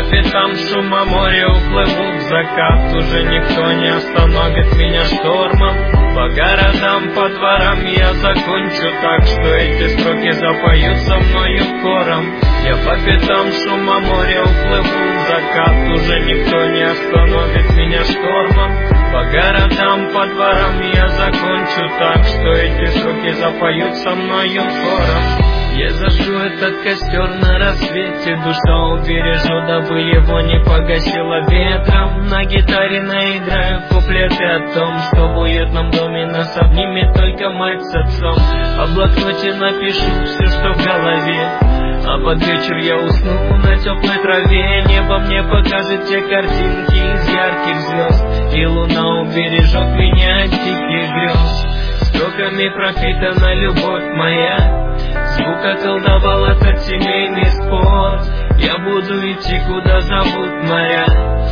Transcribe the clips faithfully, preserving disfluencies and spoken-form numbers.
по пятам шума моря уплыву в закат. Уже никто не остановит меня штормом. По городам, по дворам я закончу так, что эти строки запоют со мною хором. Я по пятам шума моря уплыву в закат. Уже никто не остановит меня штормом. По городам, по дворам я закончу так, что эти строки запоют со мною хором. Я зажгу этот костер на рассвете, душа убережу, дабы его не погасило ветром. На гитаре наиграю куплеты о том, что в уютном доме нас обнимет только мать с отцом. А в блокноте напишу все, что в голове, а под вечер я усну на теплой траве. Небо мне покажет те картинки из ярких звезд, и луна убережет меня от диких грез. Строками пропитана любовь моя, звук околдовал этот семейный спор. Я буду идти, куда зовут моря,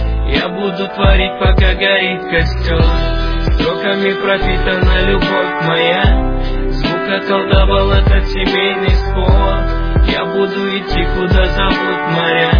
я буду творить, пока горит костер. Строками пропитана любовь моя, звук околдовал этот семейный спор. Я буду идти, куда зовут моря,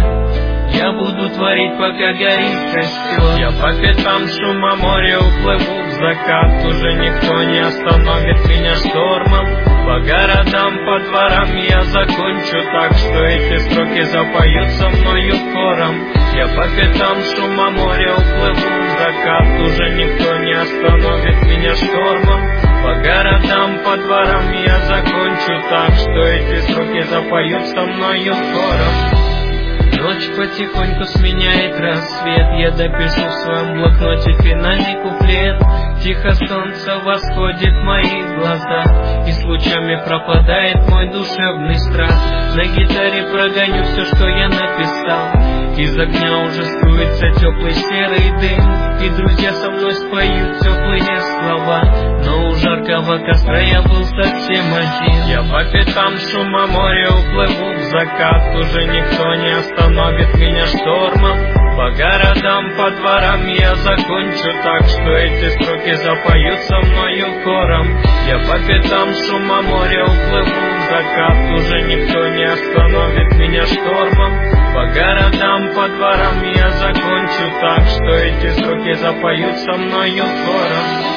я буду творить, пока горит костер. Я по пятам шума моря уплыву в закат. Уже никто не остановит меня штормом. По городам, по дворам я закончу так, что эти строки запоют со мною хором. Я по пятам шума моря уплыву в закат. Уже никто не остановит меня штормом. По городам, по дворам я закончу так, что эти строки запоют со мною хором. Ночь потихоньку сменяет рассвет, я допишу в своем блокноте финальный куплет. Тихо солнце восходит в моих глазах, и с лучами пропадает мой душевный страх. На гитаре прогоню все, что я написал, из огня уже струится теплый серый дым, и друзья со мной споют теплые слова. Но у жаркого костра я был совсем один. Я по пятам шума моря уплыву в закат. Уже никто не остановит меня штормом. По городам, по дворам я закончу так, что эти строки запоют со мною хором. Я по пятам шума моря уплыву в закат. Уже никто не остановит меня штормом. По городам, по дворам я закончу так, что эти строки запоют со мною хором.